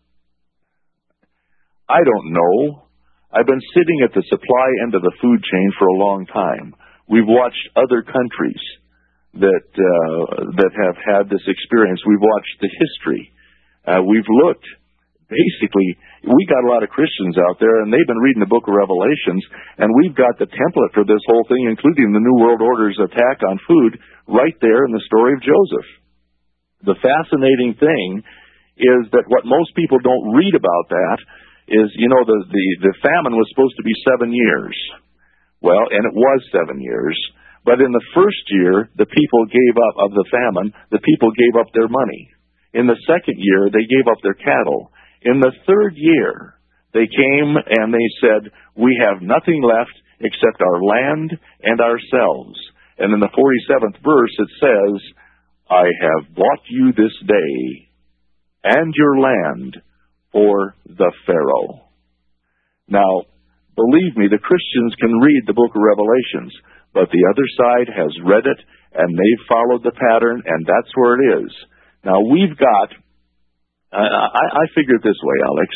I don't know. I've been sitting at the supply end of the food chain for a long time. We've watched other countries that uh, that have had this experience. We've watched the history. Uh, we've looked. Basically, we got a lot of Christians out there, and they've been reading the book of Revelations, and we've got the template for this whole thing, including the New World Order's attack on food, right there in the story of Joseph. The fascinating thing is that what most people don't read about that is, you know, the, the, the famine was supposed to be seven years. Well, and it was seven years. But in the first year, the people gave up, of the famine, the people gave up their money. In the second year, they gave up their cattle. In the third year, they came and they said, we have nothing left except our land and ourselves. And in the forty-seventh verse, it says, I have bought you this day and your land for the Pharaoh. Now, believe me, the Christians can read the book of Revelations, but the other side has read it, and they've followed the pattern, and that's where it is. Now, we've got... Uh, I, I figured this way, Alex.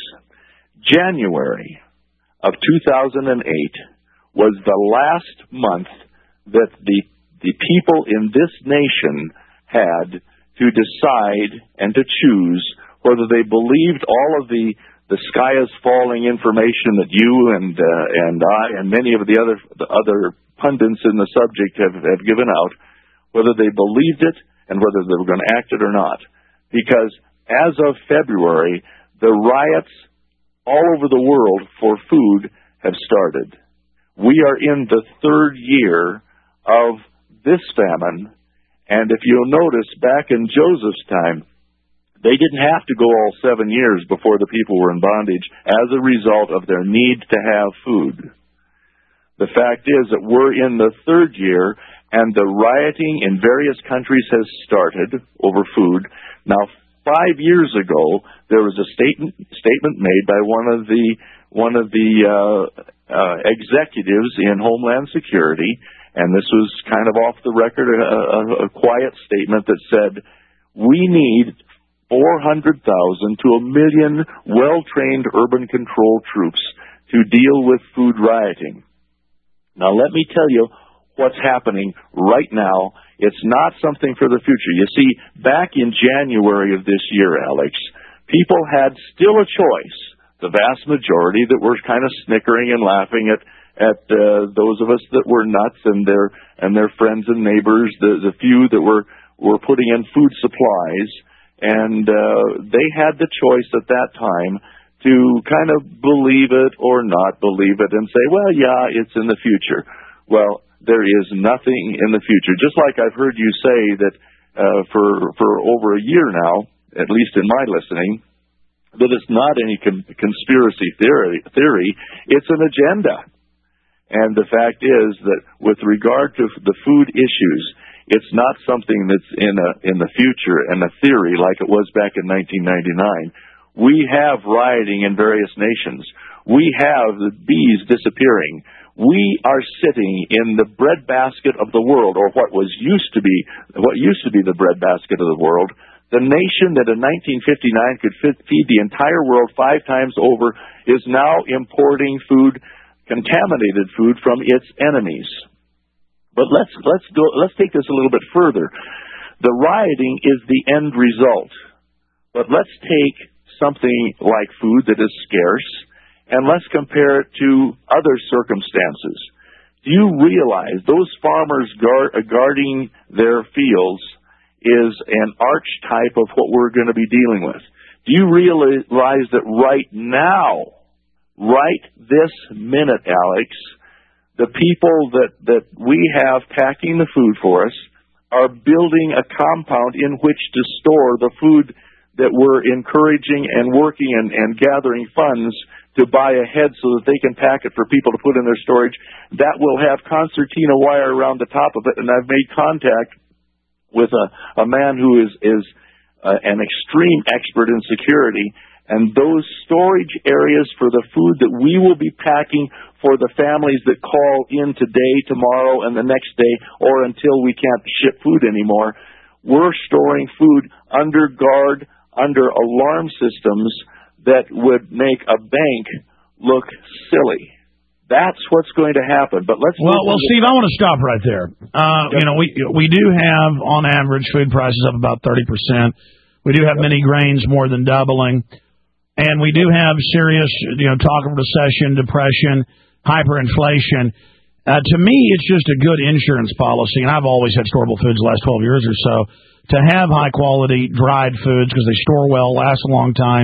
January of two thousand eight was the last month that the the people in this nation had to decide and to choose whether they believed all of the the sky is falling information that you and uh, and I and many of the other the other pundits in the subject have, have given out, whether they believed it and whether they were going to act it or not, because as of February, the riots all over the world for food have started. We are in the third year of this famine, and if you'll notice, back in Joseph's time, they didn't have to go all seven years before the people were in bondage as a result of their need to have food. The fact is that we're in the third year, and the rioting in various countries has started over food. Now, Five years ago, there was a statement statement made by one of the one of the uh, uh, executives in Homeland Security, and this was kind of off the record, a, a, a quiet statement that said, "We need four hundred thousand to a million well-trained urban control troops to deal with food rioting. Now, let me tell you what's happening right now. It's not something for the future. You see, back in January of this year, Alex, people had still a choice. The vast majority that were kind of snickering and laughing at at uh, those of us that were nuts and their and their friends and neighbors, the, the few that were, were putting in food supplies, and uh, they had the choice at that time to kind of believe it or not believe it and say, well, yeah, it's in the future. Well, there is nothing in the future. Just like I've heard you say that uh, for for over a year now, at least in my listening, that it's not any con- conspiracy theory, theory, it's an agenda. And the fact is that with regard to the food issues, it's not something that's in a in the future and a theory like it was back in nineteen ninety-nine. We have rioting in various nations. We have the bees disappearing. We are sitting in the breadbasket of the world, or what was used to be what used to be the breadbasket of the world. The nation that in nineteen fifty-nine could feed the entire world five times over is now importing food, contaminated food, from its enemies. But let's let's go. Let's take this a little bit further. The rioting is the end result. But let's take something like food that is scarce, and let's compare it to other circumstances. Do you realize those farmers guard, guarding their fields is an archetype of what we're going to be dealing with? Do you realize that right now, right this minute, Alex, the people that, that we have packing the food for us are building a compound in which to store the food that we're encouraging and working and, and gathering funds to buy ahead so that they can pack it for people to put in their storage. That will have concertina wire around the top of it, and I've made contact with a, a man who is, is uh, an extreme expert in security, and those storage areas for the food that we will be packing for the families that call in today, tomorrow, and the next day, or until we can't ship food anymore, we're storing food under guard, under alarm systems that would make a bank look silly. That's what's going to happen. But let's well, well, Steve, I want to stop right there. Uh, yep. You know, we we do have on average food prices up about thirty percent. We do have yep. many grains more than doubling, and we do have serious, you know, talk of recession, depression, hyperinflation. Uh, to me, it's just a good insurance policy, and I've always had storable foods the last twelve years or so, to have high-quality dried foods because they store well, last a long time.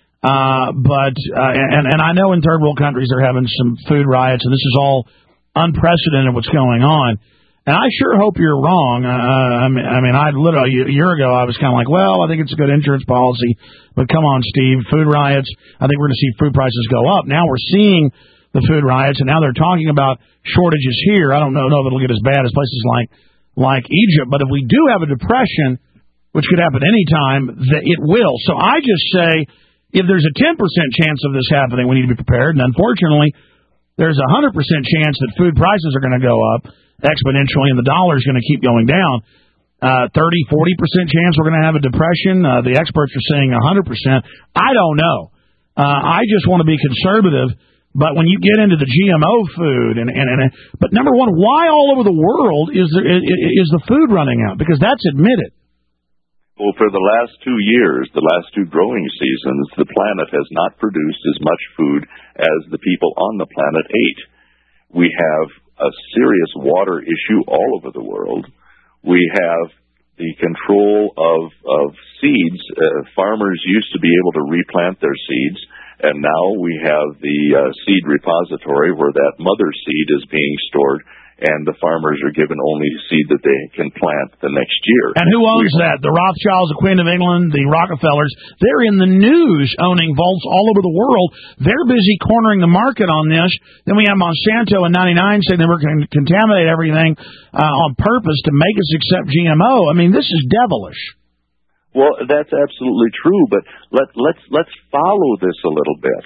Uh, but uh, and, and I know in third world countries they're having some food riots, and this is all unprecedented what's going on. And I sure hope you're wrong. Uh, I mean, I mean, I literally a year ago I was kind of like, well, I think it's a good insurance policy, but come on, Steve, food riots. I think we're going to see food prices go up. Now we're seeing the food riots, and now they're talking about shortages here. I don't know, know if it'll get as bad as places like like Egypt, but if we do have a depression, which could happen any time, that it will. So I just say, if there's a ten percent chance of this happening, we need to be prepared. And unfortunately, there's a one hundred percent chance that food prices are going to go up exponentially and the dollar is going to keep going down. Uh, thirty, forty percent chance we're going to have a depression. Uh, the experts are saying one hundred percent. I don't know. Uh, I just want to be conservative. But when you get into the G M O food, and, and, and but number one, why all over the world is there, is the food running out? Because that's admitted. Well, for the last two years, the last two growing seasons, the planet has not produced as much food as the people on the planet ate. We have a serious water issue all over the world. We have the control of, of seeds. Uh, farmers used to be able to replant their seeds, and now we have the uh, seed repository where that mother seed is being stored, and the farmers are given only seed that they can plant the next year. And who owns we, that? The Rothschilds, the Queen of England, the Rockefellers. They're in the news owning vaults all over the world. They're busy cornering the market on this. Then we have Monsanto in ninety-nine saying they were going to contaminate everything uh, on purpose to make us accept G M O. I mean, this is devilish. Well, that's absolutely true, but let, let's let's follow this a little bit.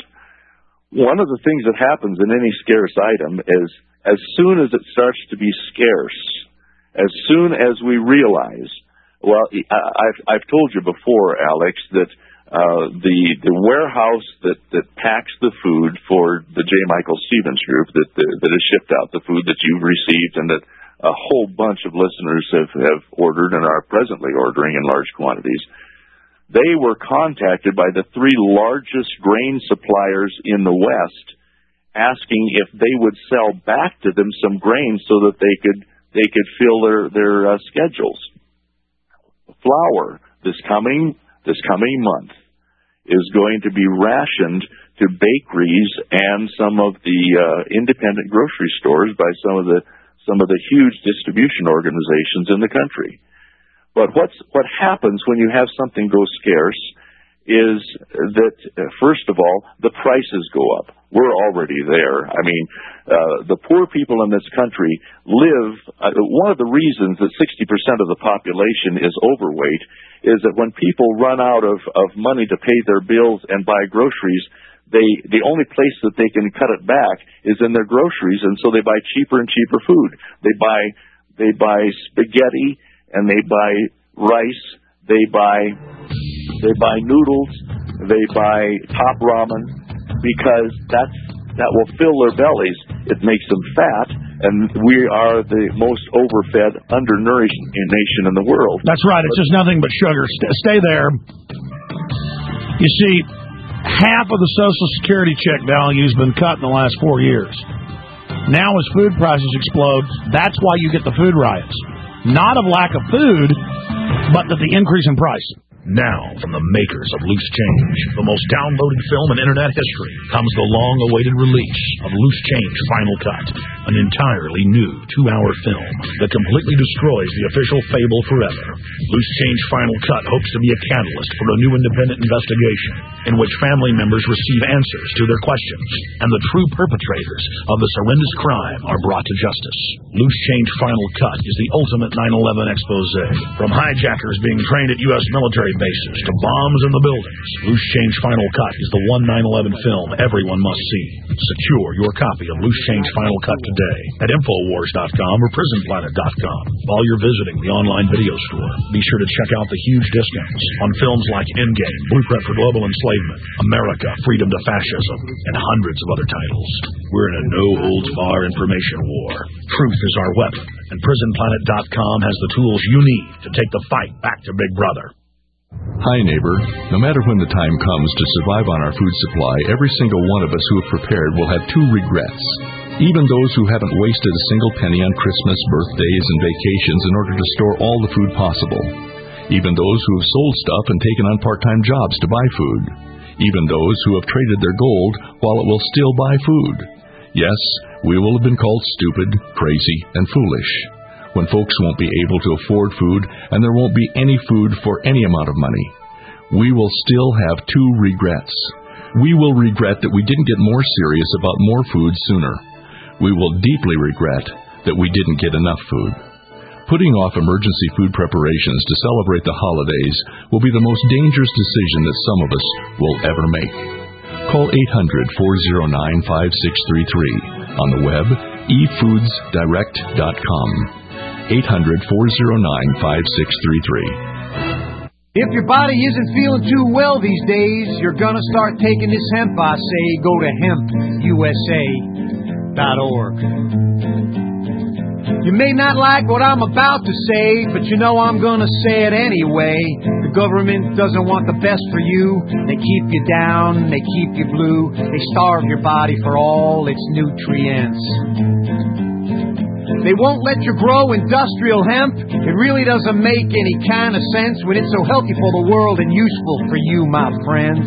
One of the things that happens in any scarce item is as soon as it starts to be scarce, as soon as we realize Well, I've I've told you before, Alex, that uh, the the warehouse that, that packs the food for the J. Michael Stevens Group that that, that has shipped out the food that you've received and that a whole bunch of listeners have, have ordered and are presently ordering in large quantities. They were contacted by the three largest grain suppliers in the West, asking if they would sell back to them some grain so that they could they could fill their their uh, schedules. Flour this coming this coming month is going to be rationed to bakeries and some of the uh, independent grocery stores by some of the some of the huge distribution organizations in the country. But what's what happens when you have something go scarce is that, uh, first of all, the prices go up. We're already there. I mean, uh, the poor people in this country live, uh, one of the reasons that sixty percent of the population is overweight is that when people run out of, of money to pay their bills and buy groceries, they the only place that they can cut it back is in their groceries, and so they buy cheaper and cheaper food. They buy they buy spaghetti, and they buy rice, they buy they buy noodles, they buy top ramen, because that's that will fill their bellies. It makes them fat, and we are the most overfed, undernourished nation in the world. That's right. It's just nothing but sugar. Stay there. You see, half of the Social Security check value has been cut in the last four years. Now as food prices explode, that's why you get the food riots. Not of lack of food, but that the increase in price. Now, from the makers of Loose Change, the most downloaded film in Internet history, comes the long-awaited release of Loose Change Final Cut, an entirely new two-hour film that completely destroys the official fable forever. Loose Change Final Cut hopes to be a catalyst for a new independent investigation in which family members receive answers to their questions, and the true perpetrators of this horrendous crime are brought to justice. Loose Change Final Cut is the ultimate nine eleven expose, from hijackers being trained at U S military bases to bombs in the buildings. Loose Change Final Cut is the one nine eleven film everyone must see. Secure your copy of Loose Change Final Cut today at Infowars dot com or Prison Planet dot com. While you're visiting the online video store, be sure to check out the huge discounts on films like Endgame, Blueprint for Global Enslavement, America, Freedom to Fascism, and hundreds of other titles. We're in a no-holds-barred information war. Truth is our weapon, and Prison Planet dot com has the tools you need to take the fight back to Big Brother. Hi, neighbor. No matter when the time comes to survive on our food supply, every single one of us who have prepared will have two regrets. Even those who haven't wasted a single penny on Christmas, birthdays, and vacations in order to store all the food possible. Even those who have sold stuff and taken on part-time jobs to buy food. Even those who have traded their gold while it will still buy food. Yes, we will have been called stupid, crazy, and foolish. When folks won't be able to afford food and there won't be any food for any amount of money. We will still have two regrets. We will regret that we didn't get more serious about more food sooner. We will deeply regret that we didn't get enough food. Putting off emergency food preparations to celebrate the holidays will be the most dangerous decision that some of us will ever make. Call eight hundred, four oh nine, five six three three. On the web, e foods direct dot com. eight hundred, four oh nine, five six three three. If your body isn't feeling too well these days, you're gonna start taking this hemp, I say. Go to hemp U S A dot org. You may not like what I'm about to say, but you know I'm gonna say it anyway. The government doesn't want the best for you. They keep you down, they keep you blue. They starve your body for all its nutrients. They won't let you grow industrial hemp. It really doesn't make any kind of sense when it's so healthy for the world and useful for you, my friends.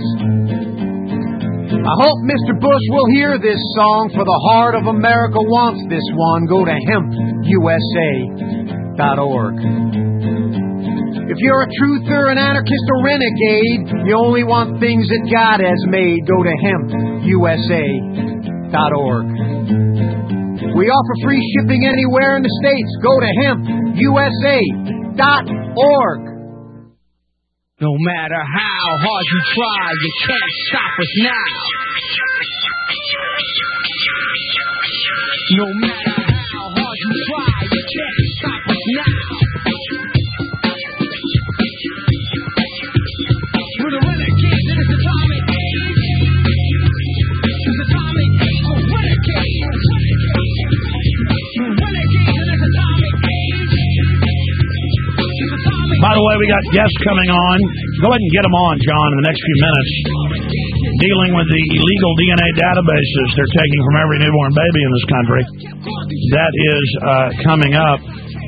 I hope Mister Bush will hear this song, for the heart of America wants this one. Go to hemp U S A dot org. If you're a truther, an anarchist, or renegade, you only want things that God has made. Go to hemp U S A dot org. We offer free shipping anywhere in the States. Go to hemp U S A dot org. No matter how hard you try, you can't stop us now. No matter how hard you try, you can't stop us now. By the way, we got guests coming on. Go ahead and get them on, John, in the next few minutes. Dealing with the illegal D N A databases they're taking from every newborn baby in this country. That is uh, coming up.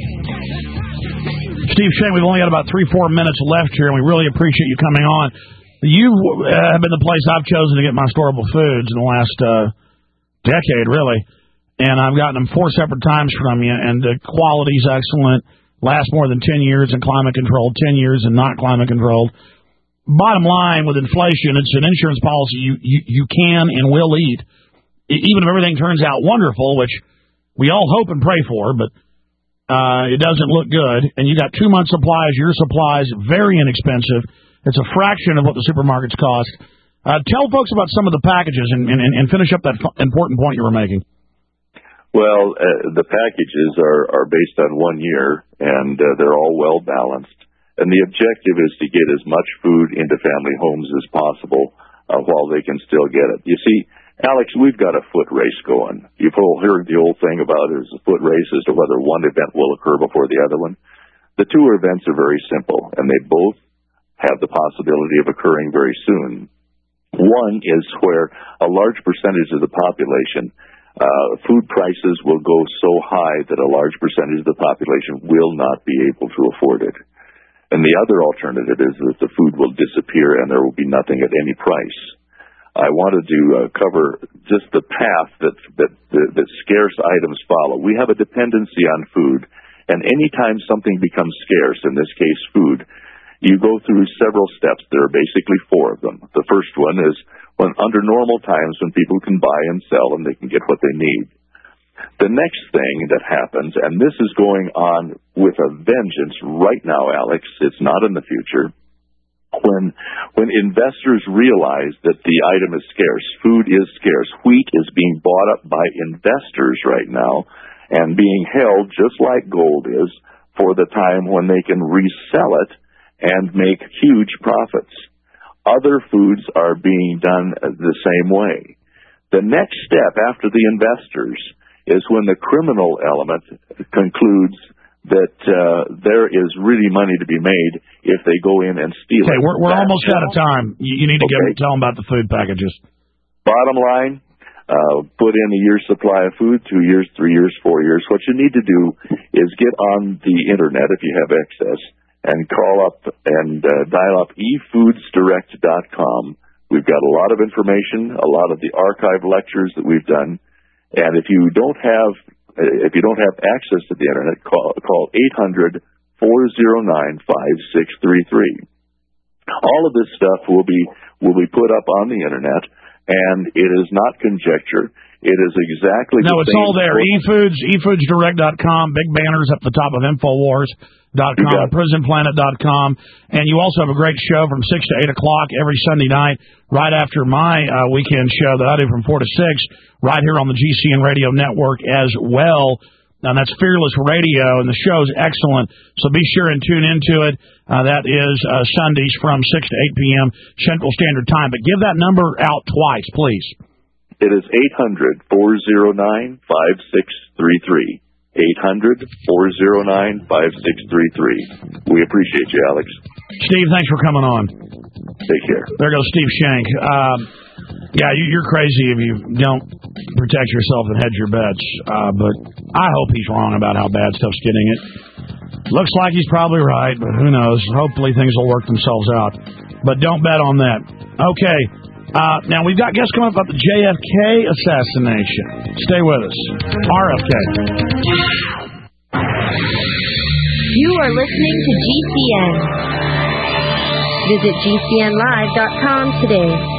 Steve Shane, we've only got about three, four minutes left here, and we really appreciate you coming on. You uh, have been the place I've chosen to get my storable foods in the last uh, decade, really. And I've gotten them four separate times from you, and the quality's excellent. Lasts more than ten years in climate controlled, ten years in not climate controlled. Bottom line, with inflation, it's an insurance policy you, you, you can and will eat, even if everything turns out wonderful, which we all hope and pray for, but uh, it doesn't look good. And you got two months' supplies, your supplies, very inexpensive. It's a fraction of what the supermarkets cost. Uh, tell folks about some of the packages and, and, and finish up that f- important point you were making. Well, uh, the packages are, are based on one year, and uh, they're all well balanced. And the objective is to get as much food into family homes as possible uh, while they can still get it. You see, Alex, we've got a foot race going. You've all heard the old thing about there's a foot race as to whether one event will occur before the other one. The two events are very simple, and they both have the possibility of occurring very soon. One is where a large percentage of the population Uh, food prices will go so high that a large percentage of the population will not be able to afford it. And the other alternative is that the food will disappear and there will be nothing at any price. I wanted to uh, cover just the path that, that, that, that scarce items follow. We have a dependency on food, and anytime something becomes scarce, in this case food, you go through several steps. There are basically four of them. The first one is when under normal times when people can buy and sell and they can get what they need. The next thing that happens, and this is going on with a vengeance right now, Alex, it's not in the future, when when investors realize that the item is scarce, food is scarce, wheat is being bought up by investors right now and being held just like gold is for the time when they can resell it and make huge profits. Other foods are being done the same way. The next step after the investors is when the criminal element concludes that uh, there is really money to be made if they go in and steal okay, it. Okay, we're, we're almost out of time. You, you need to okay. give, tell them about the food packages. Bottom line, uh, put in a year's supply of food, two years, three years, four years. What you need to do is get on the Internet if you have access, and call up and uh, dial up e foods direct dot com. We've got a lot of information, a lot of the archive lectures that we've done. And if you don't have if you don't have access to the Internet, call call eight hundred, four oh nine, five six three three. All of this stuff will be will be put up on the Internet, and it is not conjecture. It is exactly no, the it's same all there. eFoods, e foods direct dot com, big banners up the top of InfoWars dot com, prison planet dot com, and you also have a great show from six to eight o'clock every Sunday night, right after my uh, weekend show that I do from four to six, right here on the G C N Radio Network as well. And that's Fearless Radio, and the show's excellent, so be sure and tune into it. Uh, that is uh, Sundays from six to eight p.m. Central Standard Time. But give that number out twice, please. It is eight hundred, four oh nine, five six three three. eight hundred, four oh nine, five six three three. We appreciate you, Alex. Steve, thanks for coming on. Take care. There goes Steve Shank. Um, yeah, you, you're crazy if you don't protect yourself and hedge your bets. Uh, but I hope he's wrong about how bad stuff's getting it. Looks like he's probably right, but who knows? Hopefully things will work themselves out. But don't bet on that. Okay. Uh, now, we've got guests coming up about the J F K assassination. Stay with us. R F K. You are listening to G C N. Visit G C N live dot com today.